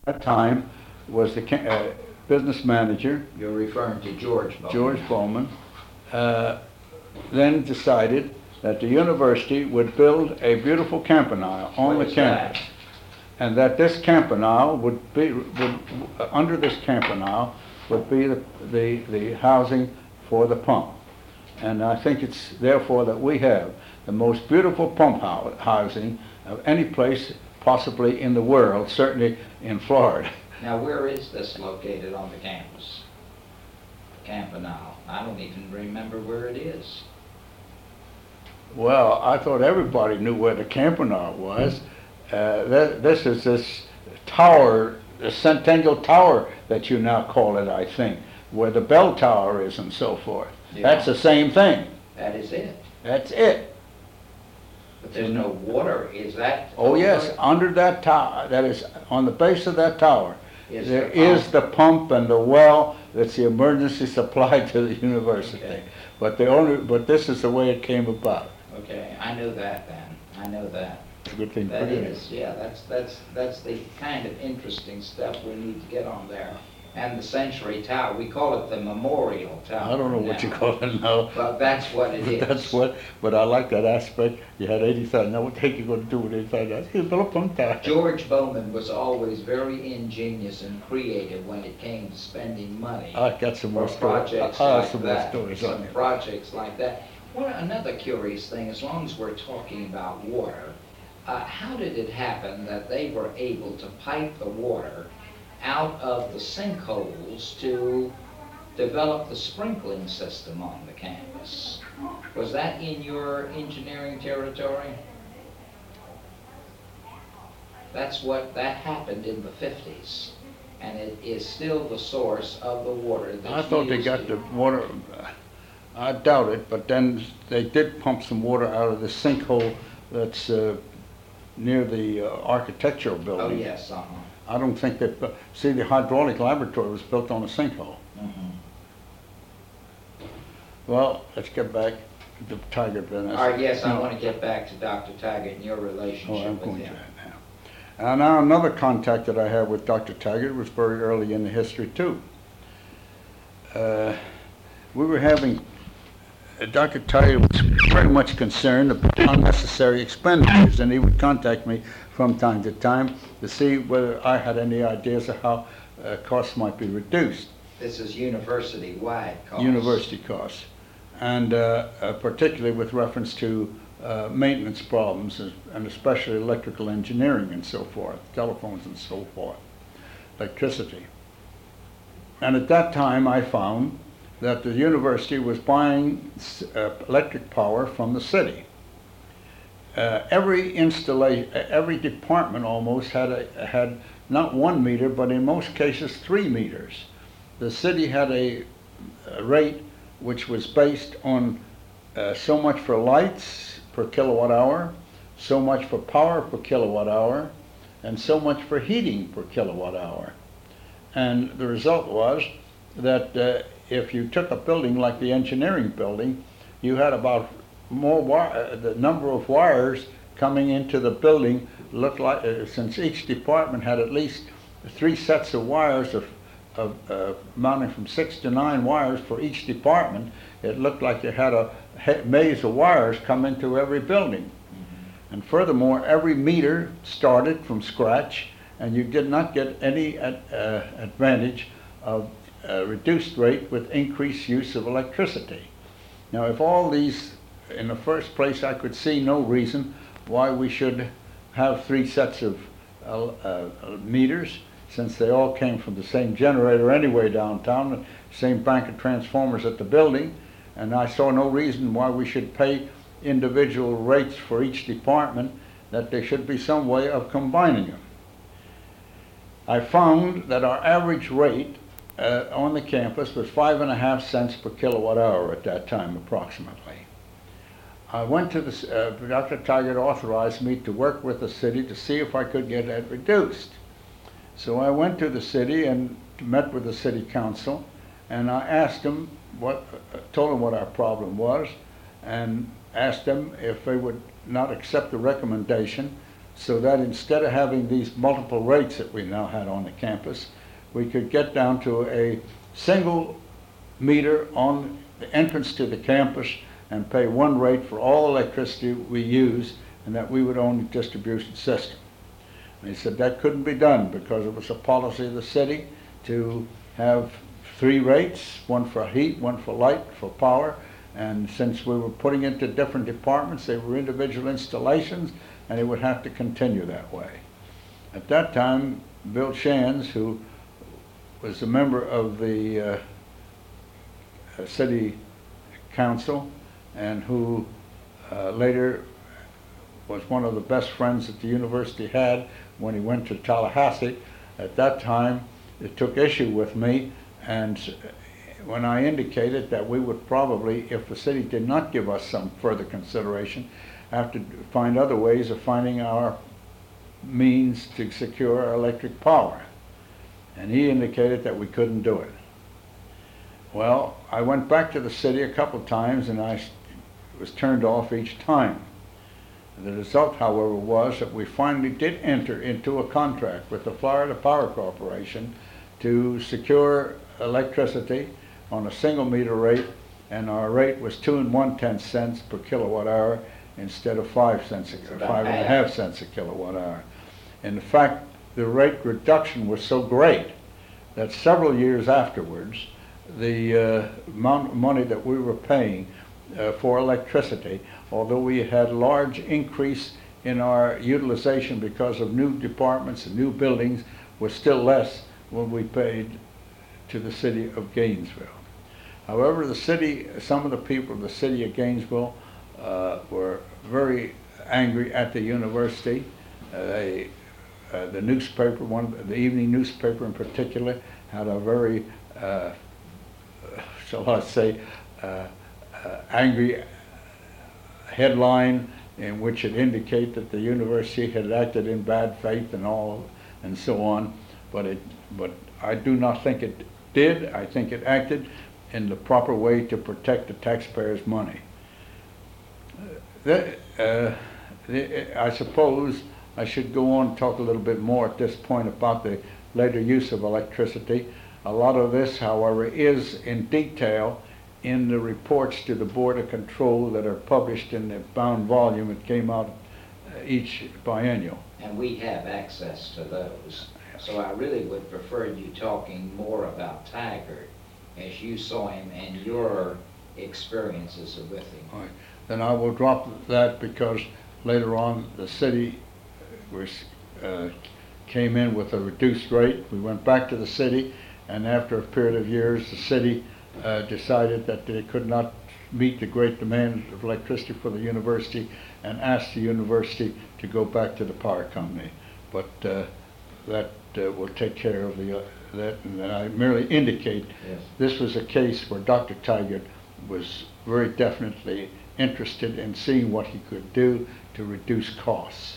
that time was the business manager, You're referring to George Bowman. George Bowman, then decided that the university would build a beautiful campanile on the campus. And that this campanile would be, under this campanile would be the housing for the pump. And I think it's therefore that we have the most beautiful pump housing of any place possibly in the world, certainly in Florida. Now, where is this located on the campus? Campanile. I don't even remember where it is. Well, I thought everybody knew where the campanile was. This is this tower, the Centennial Tower that you now call it, I think, where the bell tower is and so forth. Yeah. That's the same thing. That is it. That's it. But there's no water, is that? Oh yes, under that tower, that is on the base of that tower, there is the pump and the well that's the emergency supply to the university. Okay. But this is the way it came about. Okay, I knew that then. I know that. It's a good thing. That is, yeah, that's the kind of interesting stuff we need to get on there. And the Century Tower, we call it the Memorial Tower. I don't know what you call it now. But that's what it is. That's what, but I like that aspect. You had 80,000. Now what the heck you going to do with 80,000? He's built a pump tower. George Bowman was always very ingenious and creative when it came to spending money. I got some more for stories. projects I'll have like some more that. stories Some on it. projects like that. Well, another curious thing, as long as we're talking about water, how did it happen that they were able to pipe the water out of the sinkholes to develop the sprinkling system on the campus? Was that in your engineering territory? That happened in the 50s, and it is still the source of the water that's I thought they got the water, I doubt it, but then they did pump some water out of the sinkhole that's near the architectural building. Oh, yes, I don't think that, see, the hydraulic laboratory was built on a sinkhole. Mhm. Well, let's get back to Tiger business. All right, yes, I No. want to get back to Dr. Taggart and your Oh, I'm relationship with going to him. that now. And now another contact that I have with Dr. Taggart was very early in the history too. We were having, Dr. Taggart was very much concerned about unnecessary expenditures, and he would contact me from time to time to see whether I had any ideas of how costs might be reduced. This is university-wide costs. University costs, and particularly with reference to maintenance problems, and especially electrical engineering and so forth, telephones and so forth, electricity. And at that time I found that the university was buying electric power from the city. Every department almost had not 1 meter, but in most cases 3 meters. The city had a rate which was based on so much for lights per kilowatt hour, so much for power per kilowatt hour, and so much for heating per kilowatt hour. And the result was that if you took a building like the engineering building, you had about the number of wires coming into the building looked like, since each department had at least 3 sets of wires amounting from 6 to 9 wires for each department, it looked like you had a maze of wires come into every building. Mm-hmm. And furthermore, every meter started from scratch, and you did not get any advantage of reduced rate with increased use of electricity. Now, if all these, in the first place, I could see no reason why we should have 3 sets of meters, since they all came from the same generator anyway downtown, the same bank of transformers at the building, and I saw no reason why we should pay individual rates for each department, that there should be some way of combining them. I found that our average rate on the campus was 5.5 cents per kilowatt hour at that time, approximately. I went to the, Dr. Taggart authorized me to work with the city to see if I could get that reduced. So I went to the city and met with the city council, and I asked them told them what our problem was, and asked them if they would not accept the recommendation so that instead of having these multiple rates that we now had on the campus, we could get down to a single meter on the entrance to the campus and pay one rate for all electricity we use, and that we would own the distribution system. And he said that couldn't be done because it was a policy of the city to have three rates, one for heat, one for light, for power, and since we were putting into different departments, they were individual installations, and it would have to continue that way. At that time, Bill Shands, who was a member of the city council and who later was one of the best friends that the university had when he went to Tallahassee, at that time it took issue with me, and when I indicated that we would probably, if the city did not give us some further consideration, have to find other ways of finding our means to secure our electric power. And he indicated that we couldn't do it. Well, I went back to the city a couple of times and I was turned off each time. The result, however, was that we finally did enter into a contract with the Florida Power Corporation to secure electricity on a single meter rate, and our rate was 2 1/10 cents per kilowatt hour instead of 5 cents, 5.5 cents a kilowatt hour. In fact, the rate reduction was so great that several years afterwards, the amount of money that we were paying for electricity, although we had large increase in our utilization because of new departments and new buildings, was still less when we paid to the city of Gainesville. However, the city, some of the people of the city of Gainesville were very angry at the university. The newspaper, the evening newspaper in particular, had a very, shall I say, angry headline in which it indicated that the university had acted in bad faith and all, and so on. But I do not think it did. I think it acted in the proper way to protect the taxpayers' money. I suppose I should go on and talk a little bit more at this point about the later use of electricity. A lot of this, however, is in detail in the reports to the Board of Control that are published in the bound volume that came out each biennial. And we have access to those. So I really would prefer you talking more about Taggart as you saw him and your experiences with him. All right. Then I will drop that because later on the city came in with a reduced rate. We went back to the city, and after a period of years, the city decided that they could not meet the great demand of electricity for the university and asked the university to go back to the power company. But that will take care of that, and I merely indicate this was a case where Dr. Taggart was very definitely interested in seeing what he could do to reduce costs.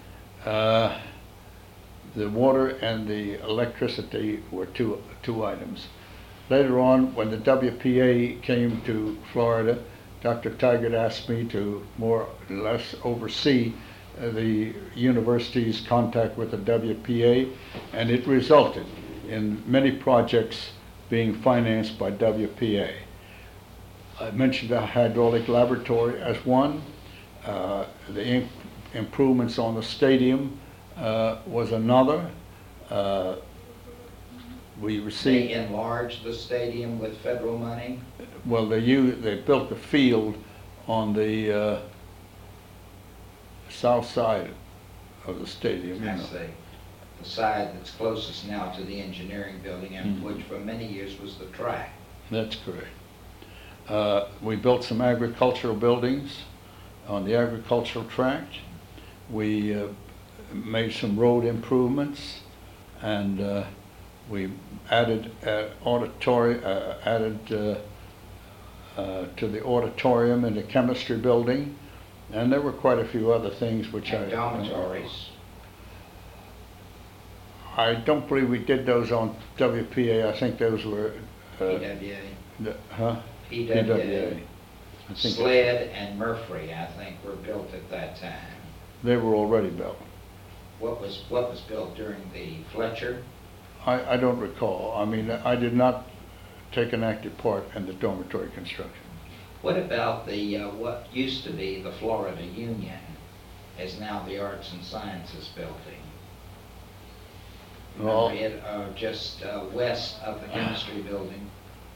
The water and the electricity were two items. Later on, when the WPA came to Florida, Dr. Taggart asked me to more or less oversee the university's contact with the WPA, and it resulted in many projects being financed by WPA. I mentioned the hydraulic laboratory as one. The improvements on the stadium was another. We received. They enlarged the stadium with federal money? Well, they built the field on the south side of the stadium. I see. The side that's closest now to the engineering building, and which for many years was the track. That's correct. We built some agricultural buildings on the agricultural tract. We made some road improvements, and we added to the auditorium in the chemistry building, and there were quite a few other things which and dormitories. I don't believe we did those on WPA. I think those were PWA. PWA. I think Sled and Murphy, I think, were built at that time. they were already built. what was built during the Fletcher? I don't recall. I mean, I did not take an active part in the dormitory construction. What about the, what used to be the Florida Union is now the Arts and Sciences Building? Well, Remember it, just west of the chemistry building?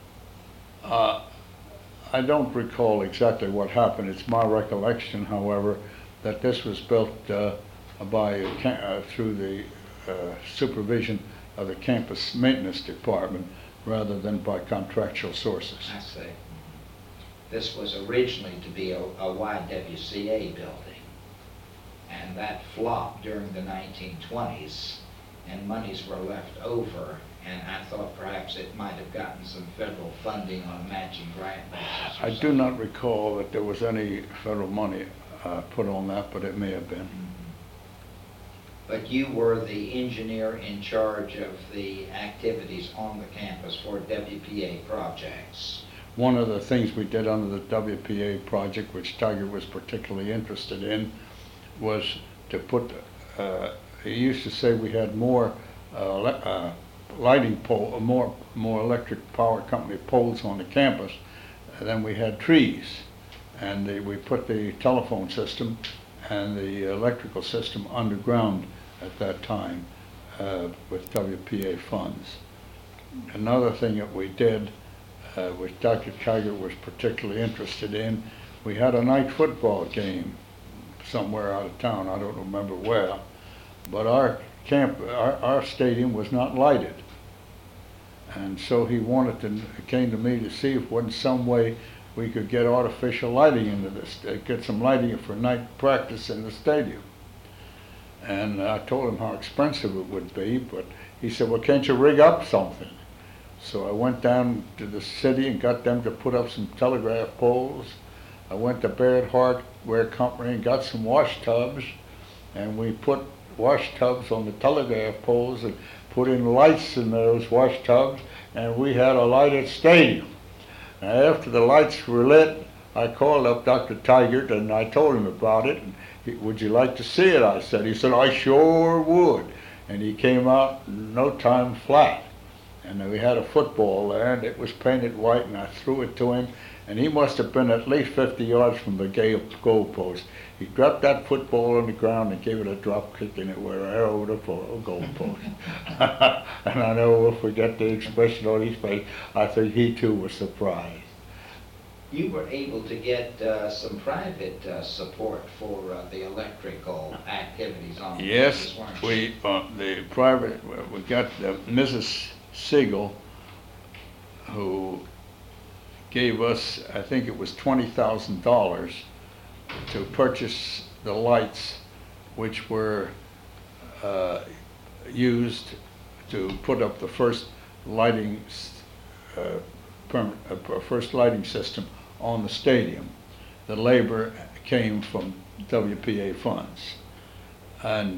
I don't recall exactly what happened. It's my recollection, however, that this was built through the supervision of the campus maintenance department rather than by contractual sources. I see. This was originally to be a YWCA building, and that flopped during the 1920s, and monies were left over, and I thought perhaps it might have gotten some federal funding on a matching grant basis. I do not recall that there was any federal money put on that, but it may have been. But you were the engineer in charge of the activities on the campus for WPA projects. One of the things we did under the WPA project, which Tiger was particularly interested in, was to put, he used to say we had more lighting pole, more electric power company poles on the campus than we had trees. And we put the telephone system and the electrical system underground at that time with WPA funds. Another thing that we did, which Dr. Tiger was particularly interested in, we had a night football game somewhere out of town, I don't remember where, but our stadium was not lighted. And so he came to me to see if wasn't some way we could get artificial lighting into this, get some lighting for night practice in the stadium. And I told him how expensive it would be, but he said, well, can't you rig up something? So I went down to the city and got them to put up some telegraph poles. I went to Baird Hardware Company and got some wash tubs, and we put wash tubs on the telegraph poles and put in lights in those wash tubs, and we had a lighted stadium. Now, after the lights were lit, I called up Dr. Tigert and I told him about it. And would you like to see it? I said. He said, I sure would. And he came out in no time flat. And we had a football there, and it was painted white, and I threw it to him, and he must have been at least 50 yards from the goal post. He dropped that football on the ground and gave it a drop kick, and it went right over the goal post. And I never will forget the expression on his face. I think he too was surprised. You were able to get some private support for the electrical activities on the campus, weren't you? We got Mrs. Siegel, who gave us, I think it was $20,000 to purchase the lights, which were used to put up the first lighting system on the stadium. The labor came from WPA funds. And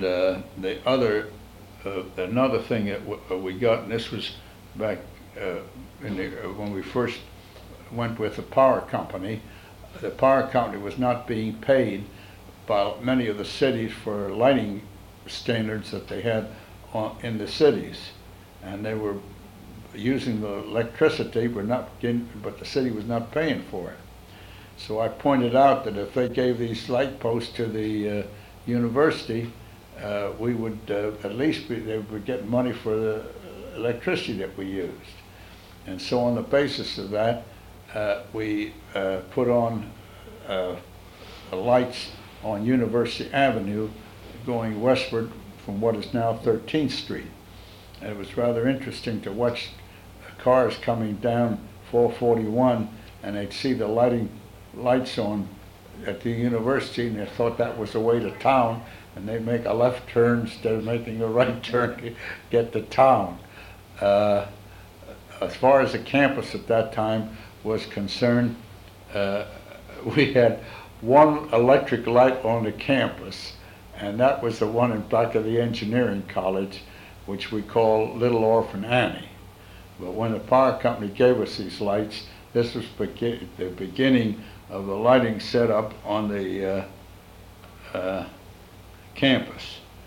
another thing that we got, and this was back when we first went with the power company was not being paid by many of the cities for lighting standards that they had in the cities. And they were using the electricity, but the city was not paying for it. So I pointed out that if they gave these light posts to the university, we would at least they would get money for the electricity that we used. And so on the basis of that, we put on lights on University Avenue going westward from what is now 13th Street. And it was rather interesting to watch cars coming down 441, and they'd see the lights on at the university, and they thought that was the way to town, and they'd make a left turn instead of making a right turn to get to town. As far as the campus at that time was concerned, we had one electric light on the campus, and that was the one in back of the engineering college, which we call Little Orphan Annie. But when the power company gave us these lights, this was the beginning of the lighting setup on the campus.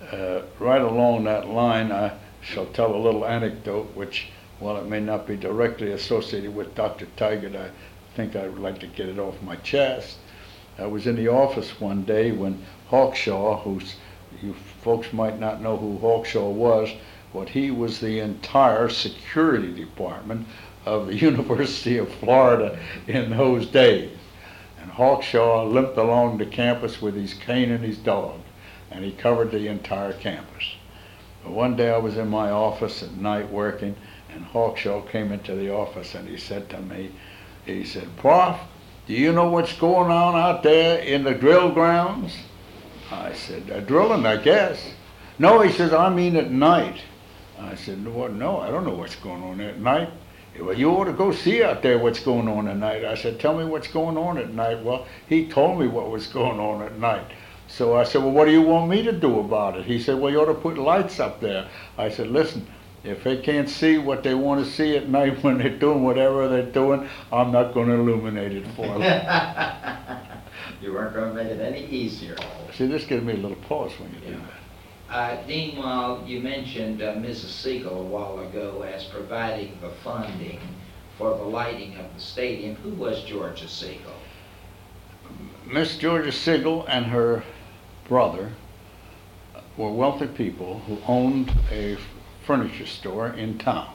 right along that line, I shall tell a little anecdote, which, while it may not be directly associated with Dr. Taggart, I think I would like to get it off my chest. I was in the office one day when Hawkshaw, who's, you folks might not know who Hawkshaw was, but he was the entire security department of the University of Florida in those days. And Hawkshaw limped along the campus with his cane and his dog, and he covered the entire campus. But one day I was in my office at night working, and Hawkshaw came into the office and he said to me, he said, "Prof, do you know what's going on out there in the drill grounds?" I said, "Drilling, I guess." "No," he says, "I mean at night." I said, "No, I don't know what's going on at night." "Well, you ought to go see out there what's going on at night." I said, "Tell me what's going on at night." Well, he told me what was going on at night. So I said, "Well, what do you want me to do about it?" He said, "Well, you ought to put lights up there." I said, "Listen, if they can't see what they want to see at night when they're doing whatever they're doing, I'm not going to illuminate it for them." You weren't going to make it any easier. See, this gives me a little pause when you do that. Dean, while you mentioned Mrs. Siegel a while ago as providing the funding for the lighting of the stadium, who was Georgia Siegel? Miss Georgia Siegel and her brother were wealthy people who owned a furniture store in town.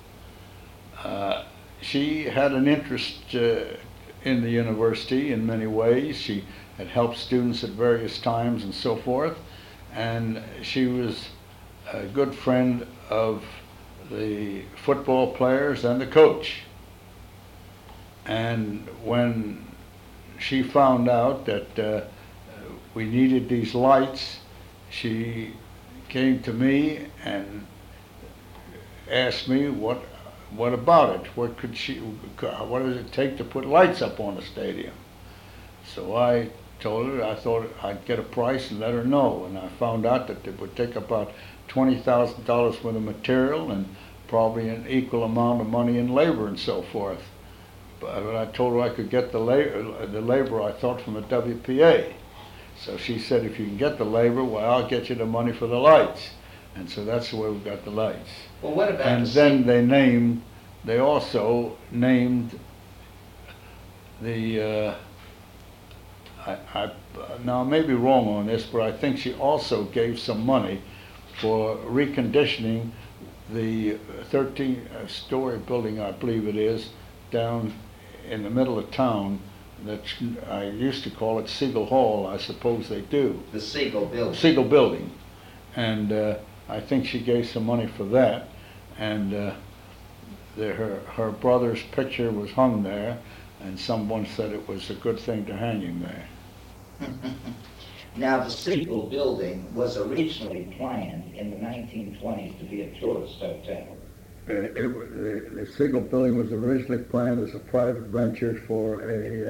She had an interest in the university in many ways. She had helped students at various times and so forth, and she was a good friend of the football players and the coach. And when she found out that we needed these lights, she came to me and asked me what about it? What does it take to put lights up on the stadium? So I told her I thought I'd get a price and let her know, and I found out that it would take about $20,000 worth of material and probably an equal amount of money in labor and so forth. But I told her I could get the labor I thought from the WPA. So she said, "If you can get the labor, well, I'll get you the money for the lights." And so that's the way we got the lights. Well, what about and then they also named the, now I may be wrong on this, but I think she also gave some money for reconditioning the 13-story building, I believe it is, down in the middle of town. That I used to call it Siegel Hall. I suppose they do. The Siegel building. Siegel building. And I think she gave some money for that. And her brother's picture was hung there, and someone said it was a good thing to hang him there. Now, the Siegel building was originally planned in the 1920s to be a tourist hotel. The Siegel building was originally planned as a private venture for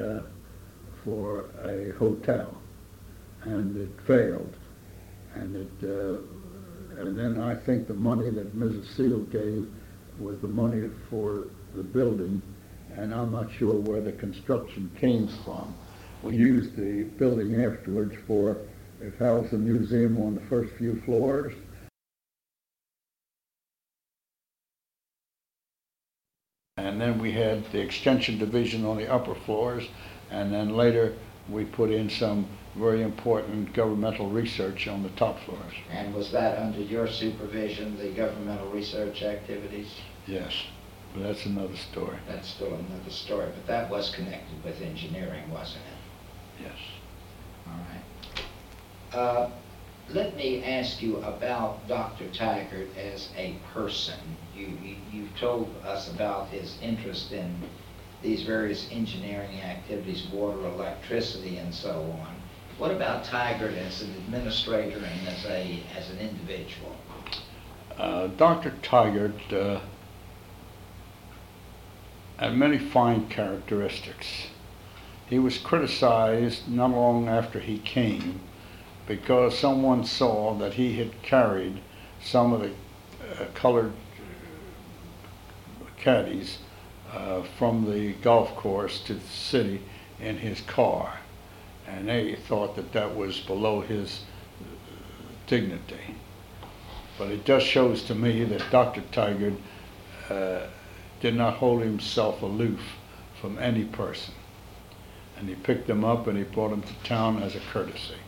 a hotel, and it failed. And then I think the money that Mrs. Siegel gave was the money for the building, and I'm not sure where the construction came from. We used the building afterwards for, it housed the museum on the first few floors. And then we had the extension division on the upper floors, and then later we put in some very important governmental research on the top floors. And was that under your supervision, the governmental research activities? Yes, but that's another story. That's still another story, but that was connected with engineering, wasn't it? Yes. All right. Let me ask you about Dr. Taggart as a person. You've told us about his interest in these various engineering activities, water, electricity, and so on. What about Taggart as an administrator and as an individual? Dr. Taggart had many fine characteristics. He was criticized not long after he came because someone saw that he had carried some of the colored caddies from the golf course to the city in his car. And they thought that that was below his dignity. But it just shows to me that Dr. Tigard did not hold himself aloof from any person. And he picked them up and he brought them to town as a courtesy.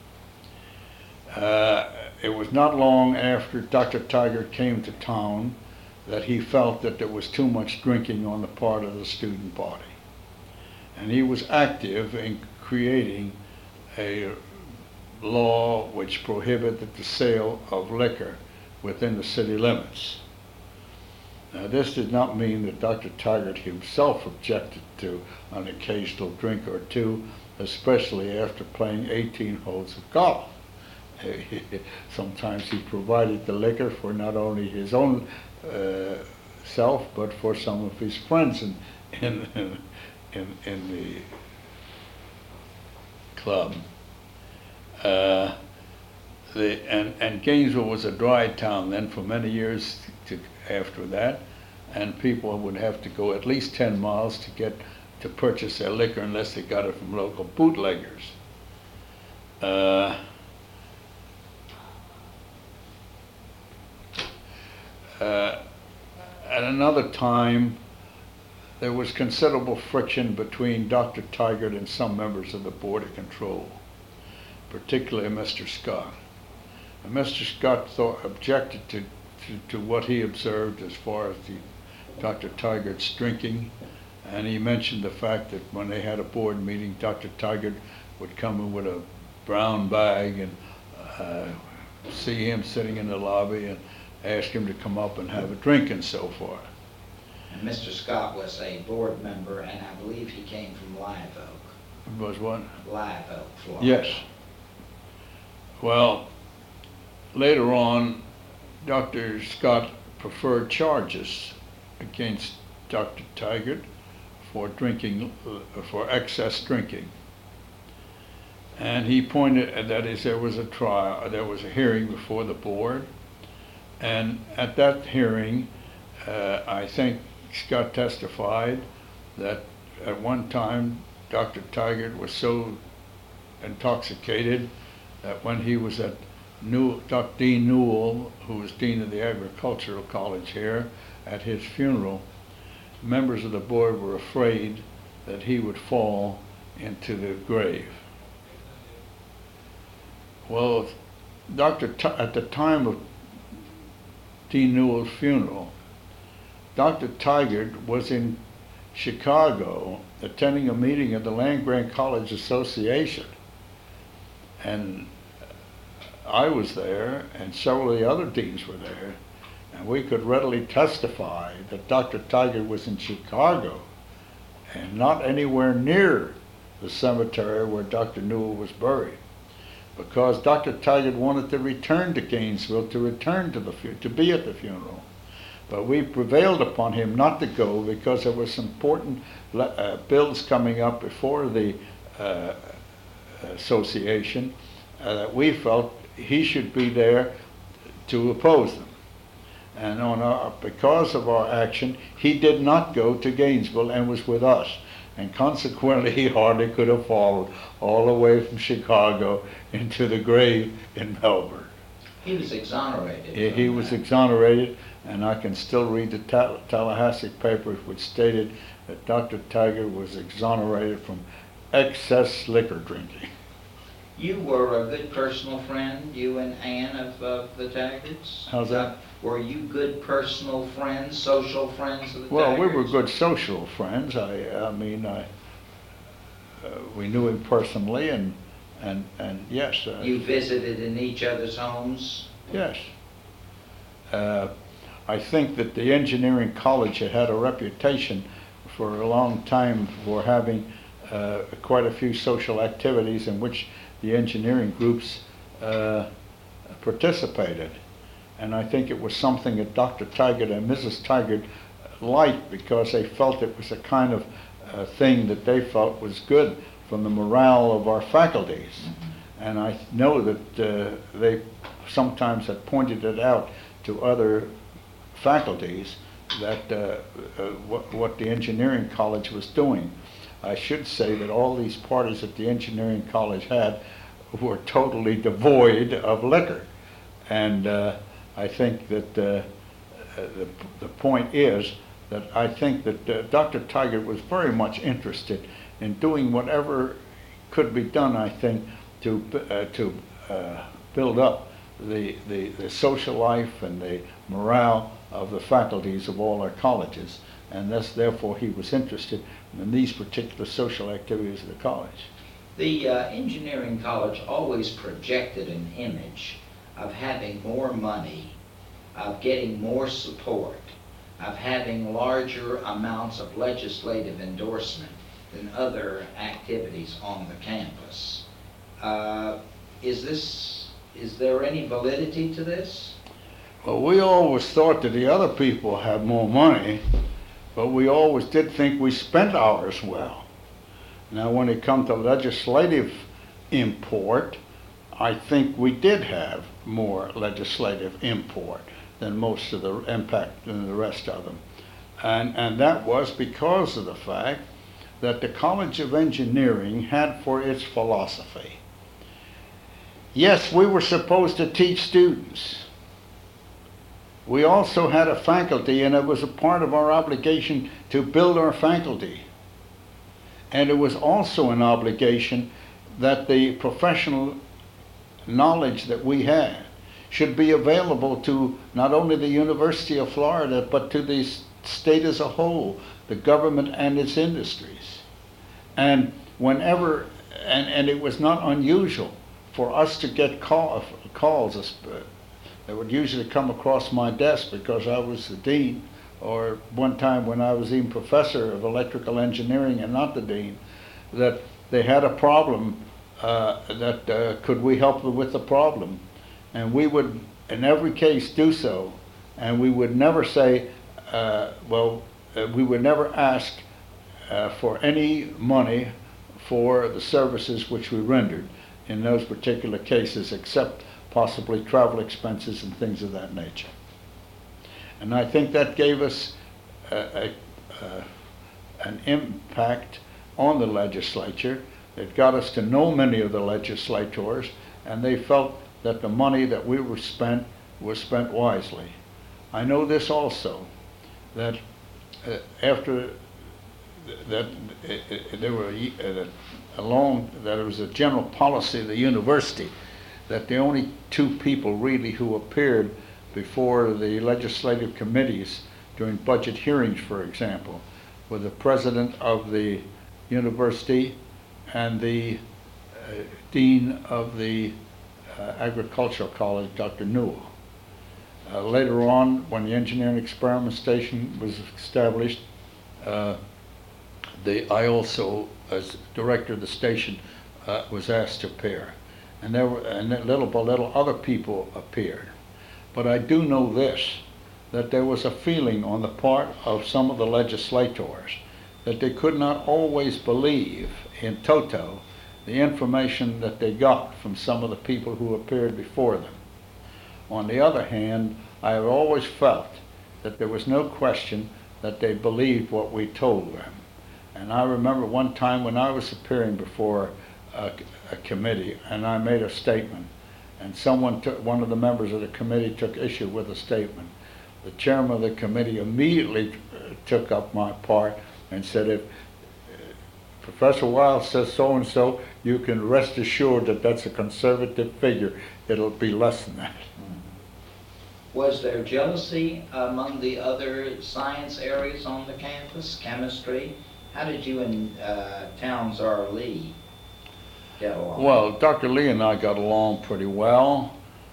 It was not long after Dr. Tigard came to town that he felt that there was too much drinking on the part of the student body. And he was active in creating a law which prohibited the sale of liquor within the city limits. Now, this did not mean that Dr. Tigard himself objected to an occasional drink or two, especially after playing 18 holes of golf. Sometimes he provided the liquor for not only his own self, but for some of his friends in the club. And Gainesville was a dry town then for many years after that, and people would have to go at least 10 miles to purchase their liquor unless they got it from local bootleggers. At another time, there was considerable friction between Dr. Tigard and some members of the Board of Control, particularly Mr. Scott. And Mr. Scott objected to what he observed as far as Dr. Tigard's drinking, and he mentioned the fact that when they had a board meeting, Dr. Tigard would come in with a brown bag and see him sitting in the lobby and ask him to come up and have a drink and so forth. And Mr. Scott was a board member, and I believe he came from Live Oak. Was what? Live Oak, Florida. Yes. Well, later on, Dr. Scott preferred charges against Dr. Tigard for drinking, for excess drinking. And he pointed, that is, there was a hearing before the board, and at that hearing, I think Scott testified that at one time Dr. Tigard was so intoxicated that when he was at Dr. Dean Newell, who was Dean of the Agricultural College here, at his funeral, members of the board were afraid that he would fall into the grave. Well, at the time of Dean Newell's funeral, Dr. Tigard was in Chicago attending a meeting of the Land-Grant College Association. And I was there, and several of the other deans were there, and we could readily testify that Dr. Tigard was in Chicago and not anywhere near the cemetery where Dr. Newell was buried, because Dr. Tigard wanted to return to Gainesville, to be at the funeral. But we prevailed upon him not to go because there were some important bills coming up before the association that we felt he should be there to oppose them. And because of our action, he did not go to Gainesville and was with us. And consequently, he hardly could have fallen all the way from Chicago into the grave in Melbourne. He was exonerated. He was exonerated, and I can still read the Tallahassee papers which stated that Dr. Tigard was exonerated from excess liquor drinking. You were a good personal friend, you and Ann of the Tagards? How's that? Were you good personal friends, social friends of the Tagards? Well, we were good social friends. We knew him personally, and yes. You visited in each other's homes? Yes. I think that the engineering college had a reputation for a long time for having quite a few social activities in which the engineering groups participated. And I think it was something that Dr. Tigard and Mrs. Tigard liked, because they felt it was a kind of thing that they felt was good from the morale of our faculties. Mm-hmm. And I know that they sometimes had pointed it out to other faculties that what the engineering college was doing. I should say that all these parties that the engineering college had were totally devoid of liquor. And I think that the point is that I think that Dr. Tigert was very much interested in doing whatever could be done, I think, to build up the social life and the morale of the faculties of all our colleges. And thus, therefore, he was interested in these particular social activities of the college. The engineering college always projected an image of having more money, of getting more support, of having larger amounts of legislative endorsement than other activities on the campus. Is there any validity to this? Well, we always thought that the other people had more money, but we always did think we spent ours well. Now, when it comes to legislative import, I think we did have more legislative import than most of the impact than the rest of them. And that was because of the fact that the College of Engineering had for its philosophy, yes, we were supposed to teach students. We also had a faculty, and it was a part of our obligation to build our faculty. And it was also an obligation that the professional knowledge that we had should be available to not only the University of Florida, but to the state as a whole, the government and its industries. And whenever, and it was not unusual for us to get calls that would usually come across my desk because I was the dean, or one time when I was even professor of electrical engineering and not the dean, that they had a problem, could we help them with the problem? And we would, in every case, do so. And we would never say, we would never ask for any money for the services which we rendered in those particular cases, except possibly travel expenses and things of that nature. And I think that gave us an impact on the legislature. It got us to know many of the legislators, and they felt that the money that we were spent was spent wisely. I know this also, that after that there were that it was a general policy of the university that the only two people really who appeared before the legislative committees during budget hearings, for example, were the president of the university and the dean of the agricultural college, Dr. Newell. Later on, when the engineering experiment station was established, I also, as director of the station, was asked to appear. And little by little other people appeared. But I do know this, that there was a feeling on the part of some of the legislators that they could not always believe in toto the information that they got from some of the people who appeared before them. On the other hand, I have always felt that there was no question that they believed what we told them. And I remember one time when I was appearing before a committee and I made a statement, and one of the members of the committee took issue with the statement. The chairman of the committee immediately took up my part and said, if Professor Wiles says so-and-so, you can rest assured that that's a conservative figure. It'll be less than that. Was there jealousy among the other science areas on the campus, chemistry? How did you and Towns R. Lee get along? Well, Dr. Lee and I got along pretty well.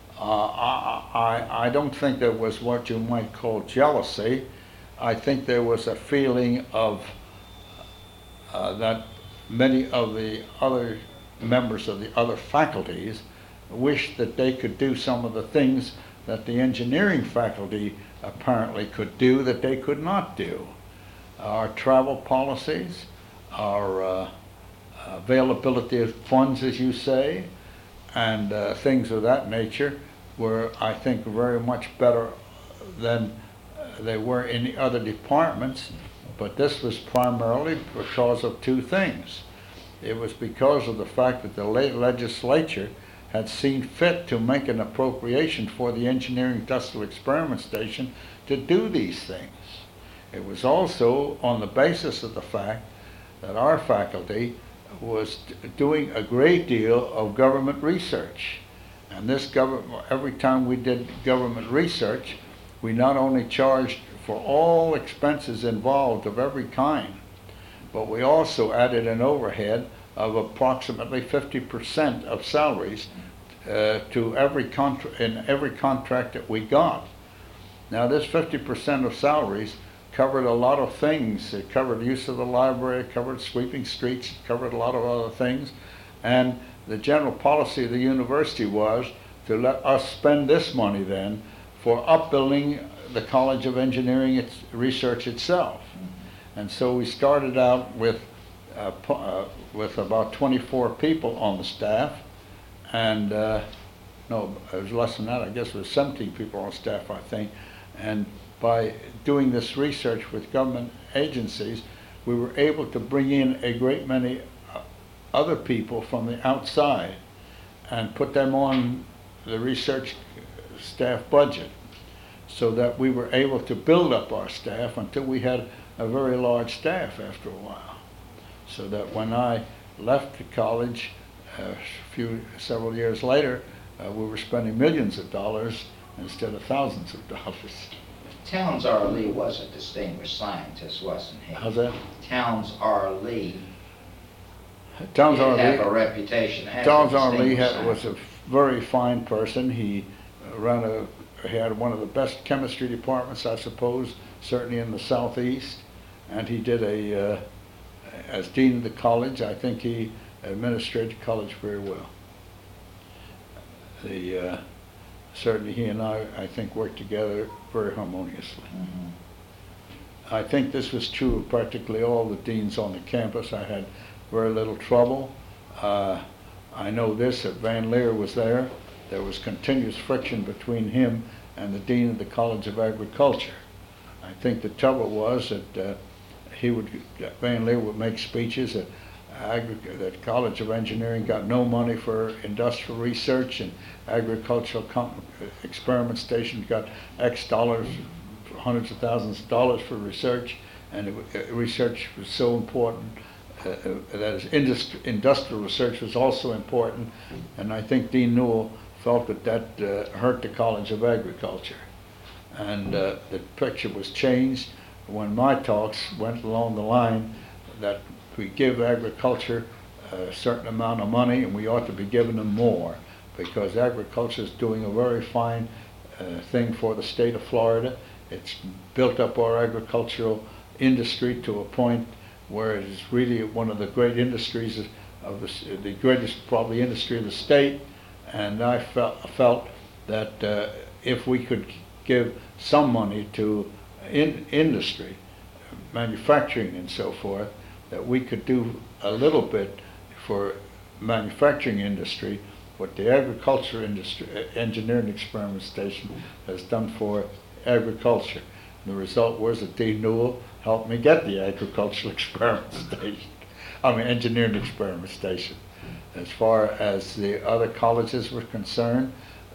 I don't think there was what you might call jealousy. I think there was a feeling of that many of the other members of the other faculties wished that they could do some of the things that the engineering faculty apparently could do that they could not do. Our travel policies, our availability of funds, as you say, and things of that nature were, I think, very much better than they were in the other departments. But this was primarily because of two things. It was because of the fact that the legislature had seen fit to make an appropriation for the Engineering Industrial Experiment Station to do these things. It was also on the basis of the fact that our faculty was doing a great deal of government research. And this every time we did government research, we not only charged for all expenses involved of every kind, but we also added an overhead of approximately 50% of salaries to in every contract that we got. Now this 50% of salaries covered a lot of things. It covered use of the library, it covered sweeping streets, it covered a lot of other things. And the general policy of the university was to let us spend this money then for upbuilding the College of Engineering Research itself. And so we started out with about 24 people on the staff, and no, it was less than that. I guess it was 17 people on staff, I think. And by doing this research with government agencies, we were able to bring in a great many other people from the outside and put them on the research staff budget, so that we were able to build up our staff until we had a very large staff after a while. So that when I left the college several years later, we were spending millions of dollars instead of thousands of dollars. Towns R. Lee was a distinguished scientist, wasn't he? How's that? Towns R. Lee. Towns R. Have Lee. a reputation as Towns a R. Lee distinguished was a very fine person. He had one of the best chemistry departments, I suppose, certainly in the Southeast. And he did as dean of the college, I think he administered the college very well. Certainly he and I think, worked together very harmoniously. Mm-hmm. I think this was true of practically all the deans on the campus. I had very little trouble. I know this, that Van Leer was there. There was continuous friction between him and the dean of the College of Agriculture. I think the trouble was that Van Leer would make speeches that College of Engineering got no money for industrial research, and agricultural experiment stations got X dollars, hundreds of thousands of dollars for research, and research was so important. That is, industrial research was also important, and I think Dean Newell felt that hurt the College of Agriculture. And the picture was changed when my talks went along the line that we give agriculture a certain amount of money, and we ought to be giving them more, because agriculture is doing a very fine thing for the state of Florida. It's built up our agricultural industry to a point where it is really one of the great industries of the greatest probably industry of the state. And I felt that if we could give some money to industry, manufacturing and so forth, that we could do a little bit for manufacturing industry what the agriculture industry, engineering experiment station has done for agriculture. And the result was that Dean Newell helped me get the agricultural experiment station, engineering experiment station. As far as the other colleges were concerned,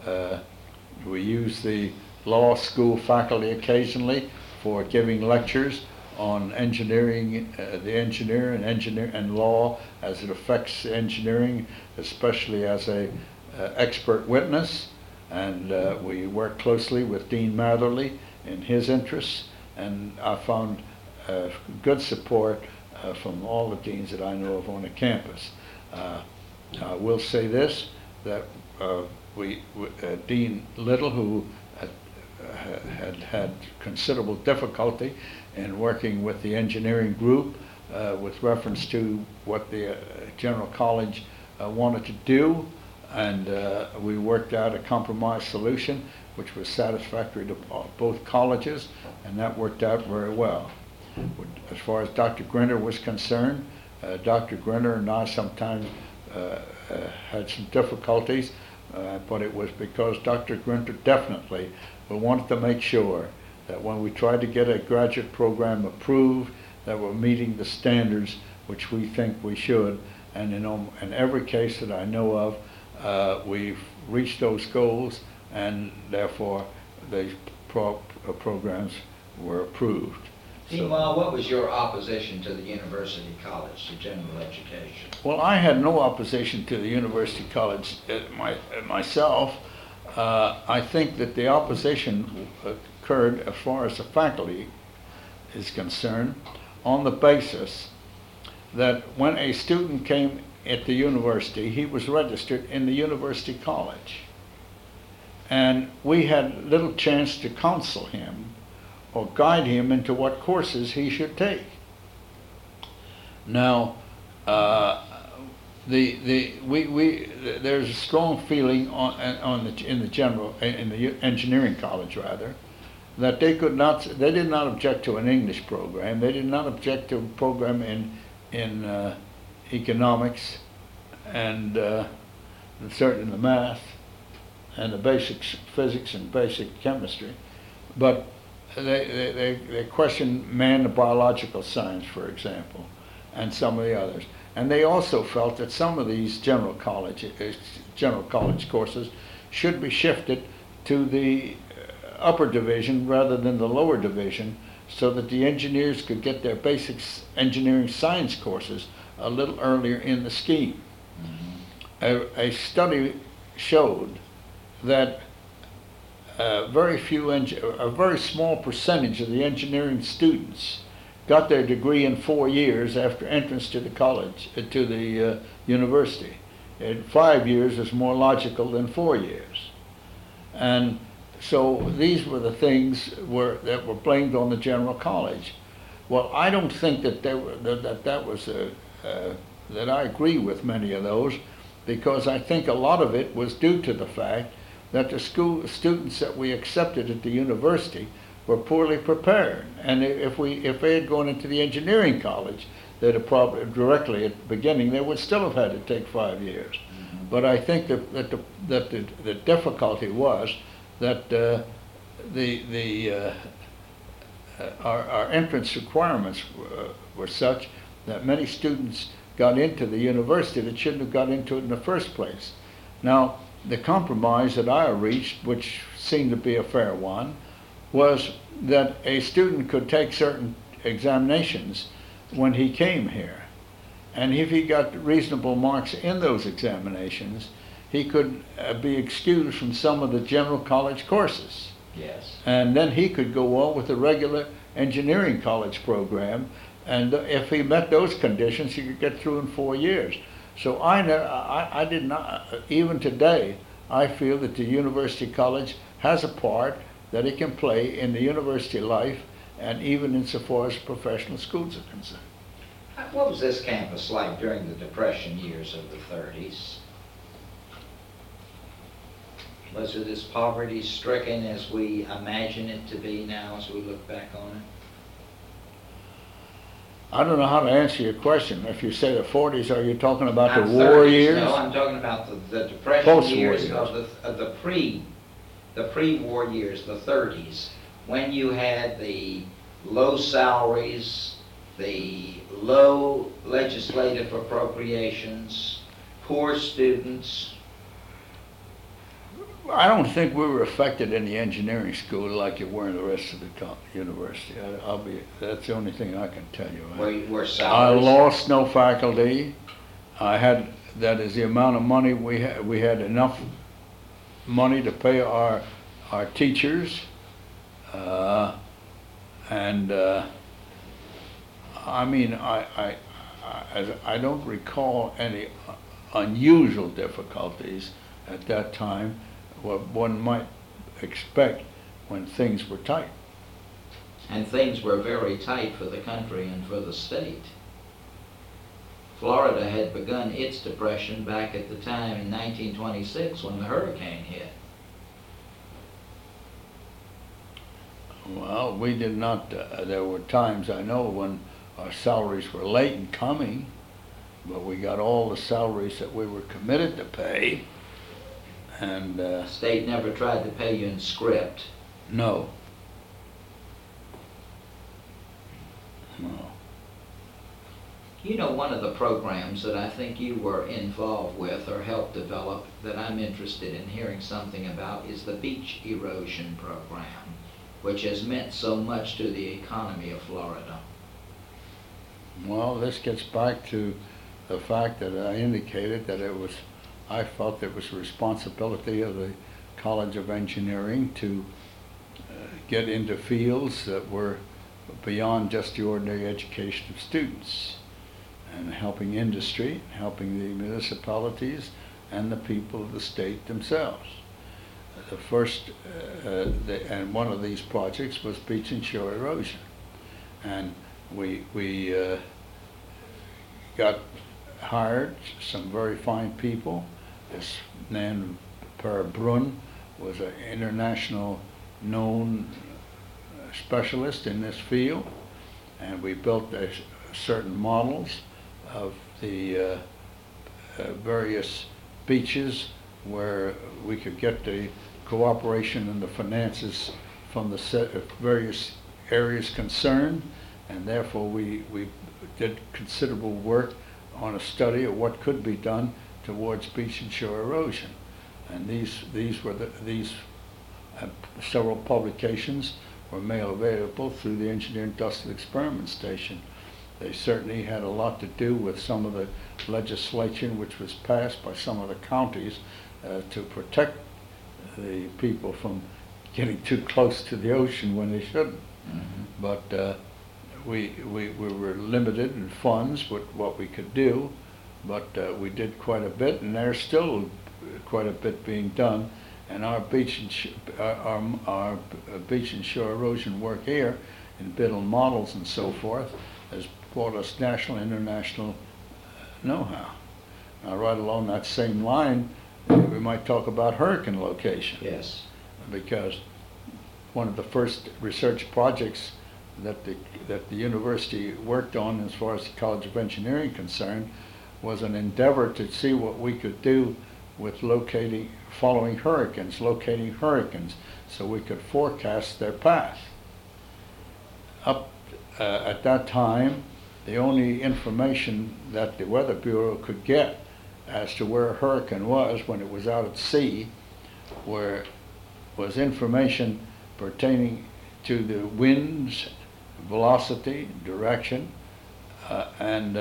we used the law school faculty occasionally for giving lectures on engineering, the engineer and law as it affects engineering, especially as a expert witness. And we worked closely with Dean Matherly in his interests, and I found good support from all the deans that I know of on the campus. I will say this, that Dean Little, who had considerable difficulty in working with the engineering group with reference to what the General College wanted to do, and we worked out a compromise solution which was satisfactory to both colleges, and that worked out very well. As far as Dr. Grinner was concerned, Dr. Grinner and I sometimes had some difficulties, but it was because Dr. Grinner definitely wanted to make sure that when we tried to get a graduate program approved, that we're meeting the standards which we think we should. And in every case that I know of, we've reached those goals, and therefore these programs were approved. Meanwhile, what was your opposition to the University College, to general education? Well, I had no opposition to the University College myself. I think that the opposition occurred, as far as the faculty is concerned, on the basis that when a student came at the university, he was registered in the University College. And we had little chance to counsel him or guide him into what courses he should take. Now, there's a strong feeling in the engineering college rather, that they did not object to an English program. They did not object to a program in economics and certainly the math and the basic physics and basic chemistry, but they questioned man and biological science, for example, and some of the others. And they also felt that some of these general college courses should be shifted to the upper division rather than the lower division, so that the engineers could get their basic engineering science courses a little earlier in the scheme. Mm-hmm. A study showed that a very small percentage of the engineering students got their degree in 4 years after entrance to the college, to the university. And 5 years is more logical than 4 years. And so these were the things that were blamed on the general college. Well, I don't think that that I agree with many of those, because I think a lot of it was due to the fact that the students that we accepted at the university were poorly prepared. And if they had gone into the engineering college, they'd have probably directly at the beginning, they would still have had to take 5 years. Mm-hmm. But I think that the difficulty was that our entrance requirements were such that many students got into the university that shouldn't have got into it in the first place. Now, the compromise that I reached, which seemed to be a fair one, was that a student could take certain examinations when he came here. And if he got reasonable marks in those examinations, he could be excused from some of the general college courses. Yes. And then he could go on with the regular engineering college program, and if he met those conditions, he could get through in 4 years. So I did not, even today, I feel that the University College has a part that it can play in the university life, and even insofar as professional schools are concerned. What was this campus like during the Depression years of the 30s? Was it as poverty-stricken as we imagine it to be now as we look back on it? I don't know how to answer your question. If you say the 40s, are you talking about the 30s, war years? No, I'm talking about the Depression Post-war years years. of the pre-war years, the 30s, when you had the low salaries, the low legislative appropriations, poor students. I don't think we were affected in the engineering school like you were in the rest of the university. That's the only thing I can tell you. Were I salaries? lost no faculty. That is the amount of money we had. We had enough money to pay our teachers, I mean, I don't recall any unusual difficulties at that time, what one might expect when things were tight. And things were very tight for the country and for the state. Florida had begun its depression back at the time in 1926 when the hurricane hit. Well, we did not, there were times I know when our salaries were late in coming, but we got all the salaries that we were committed to pay. And The state never tried to pay you in script. no. No. You know, one of the programs that I think you were involved with or helped develop that I'm interested in hearing something about is the beach erosion program, which has meant so much to the economy of Florida. Well, this gets back to the fact that I indicated that I felt it was the responsibility of the College of Engineering to get into fields that were beyond just the ordinary education of students, and helping industry, helping the municipalities and the people of the state themselves. The first, and one of these projects was beach and shore erosion. And we got hired some very fine people. This Nan Per Brun was an international known specialist in this field, and we built certain models of the various beaches where we could get the cooperation and the finances from the various areas concerned, and therefore we did considerable work on a study of what could be done towards beach and shore erosion. And these several publications were made available through the Engineer Industrial Experiment Station. They certainly had a lot to do with some of the legislation which was passed by some of the counties to protect the people from getting too close to the ocean when they shouldn't. Mm-hmm. But we were limited in funds with what we could do, but we did quite a bit, and there's still quite a bit being done. And our beach and shore erosion work here in Biddle models and so forth has brought us national and international know-how. Now, right along that same line, we might talk about hurricane location. Yes. Because one of the first research projects that the university worked on, as far as the College of Engineering concerned, was an endeavor to see what we could do with following hurricanes, locating hurricanes, so we could forecast their path. At that time, the only information that the Weather Bureau could get as to where a hurricane was when it was out at sea was information pertaining to the winds, velocity, direction, and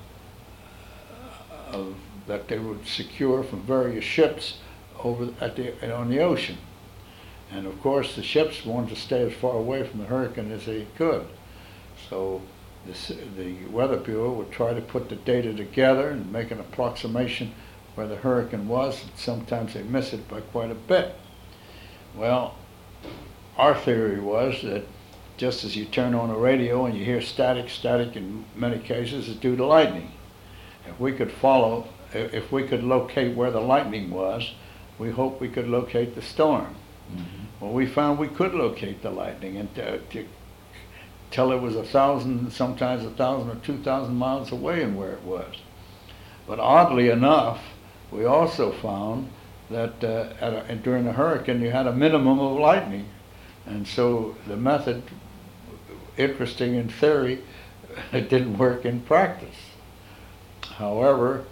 that they would secure from various ships on the ocean. And of course, the ships wanted to stay as far away from the hurricane as they could. So the Weather Bureau would try to put the data together and make an approximation where the hurricane was, and sometimes they miss it by quite a bit. Well, our theory was that just as you turn on a radio and you hear static in many cases is due to lightning. If we could locate where the lightning was, we hoped we could locate the storm. Mm-hmm. Well, we found we could locate the lightning and tell it was 1,000, sometimes 1,000 or 2,000 miles away and where it was. But oddly enough, we also found that during a hurricane you had a minimum of lightning. And so the method, interesting in theory, it didn't work in practice. However,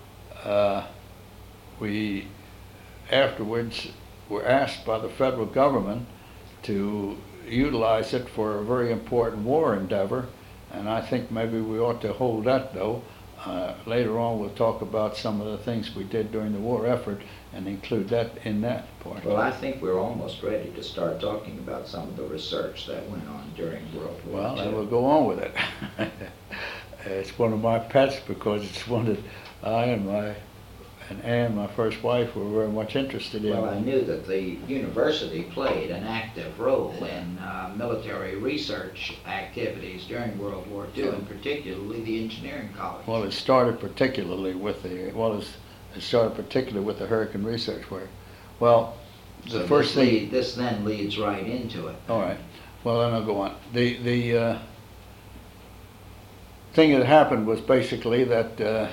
we afterwards were asked by the federal government to utilize it for a very important war endeavor, and I think maybe we ought to hold that, though. Later on we'll talk about some of the things we did during the war effort and include that in that part. Well, I think we're almost ready to start talking about some of the research that went on during World War II. Well, then we'll go on with it. It's one of my pets because it's one that I and Anne, my first wife, were very much interested in. Well, I knew that the university played an active role in military research activities during World War II, and particularly the engineering college. Well, it started particularly with the hurricane research work. Well, the first thing. This then leads right into it. All right. Well, then I'll go on. The thing that happened was basically that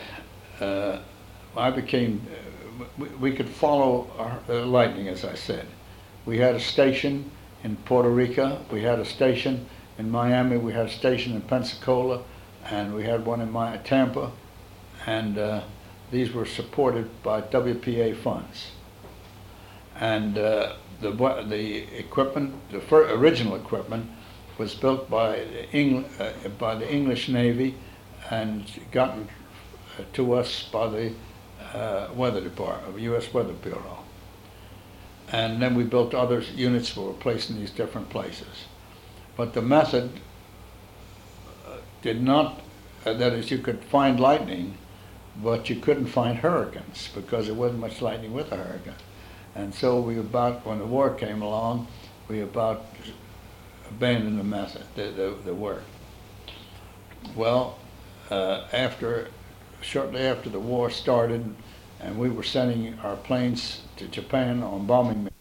we could follow lightning, as I said. We had a station in Puerto Rico, we had a station in Miami, we had a station in Pensacola, and we had one in Tampa, and these were supported by WPA funds. And the equipment, the original equipment, was built by the English Navy and gotten to us by the Weather Department, U.S. Weather Bureau. And then we built other units that were placed in these different places. But the method did not, that is, you could find lightning, but you couldn't find hurricanes because there wasn't much lightning with a hurricane. And so when the war came along, we about abandoned the method, the work. Well, shortly after the war started, and we were sending our planes to Japan on bombing